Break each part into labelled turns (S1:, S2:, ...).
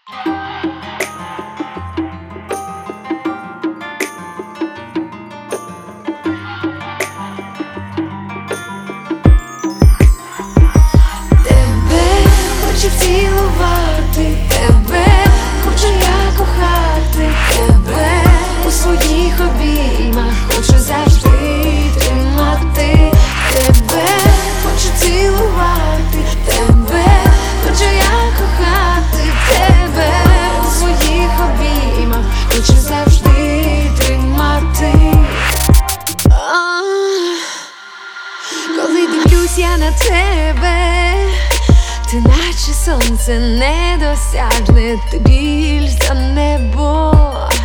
S1: Цілувати тебе, хочу я кохати тебе, у своїх обіймах хочу завжди тримати тебе, хочу цілувати тебе, хочу я кохати тебе, у своїх обіймах хочу завжди тримати. Коли дивлюсь я на тебе, ти наче сонце недосяжне, ти більш за небо.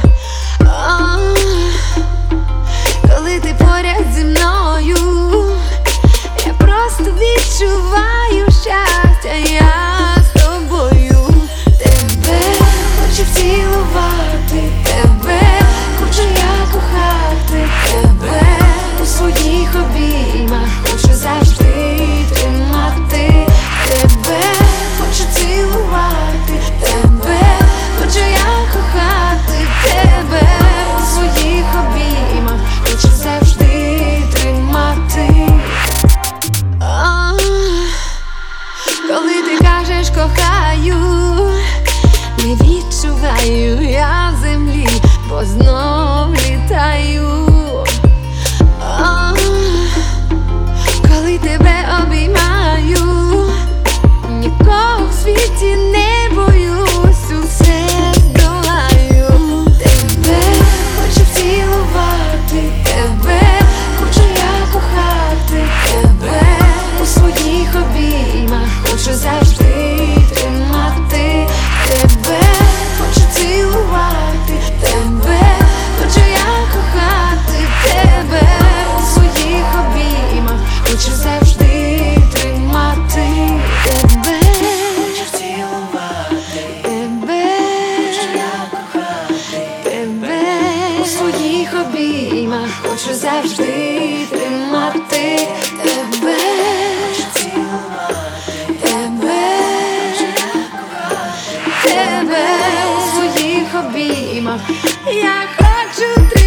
S1: Коли ти поряд зі мною, я просто відчуваю щастя, я з тобою. Тебе хочу цілувати, тебе хочу я кохати тебе, у своїх обіймах хочу завжди тримати тебе, хочу цілувати тебе, хочу я кохати тебе, у своїх обіймах хочу завжди тримати. Коли ти кажеш кохаю, не відчуваю я землі, бо знов літаю. Коли тебе обіймаю, нікого в світі не боюсь, усе здолаю. Тебе хочу цілувати, тебе хочу я кохати тебе, у своїх обіймах хочу завжди тримати тебе, хочу цілувати тебе, хочу я кохати тебе, у своїх обіймах хочу завжди тримати тебе, хочу цілувати тебе, хочу я кохати тебе, у своїх обіймах хочу завжди тримати тебе, хочу цілувати тебе, хочу я кохати тебе, у своїх обіймах я хочу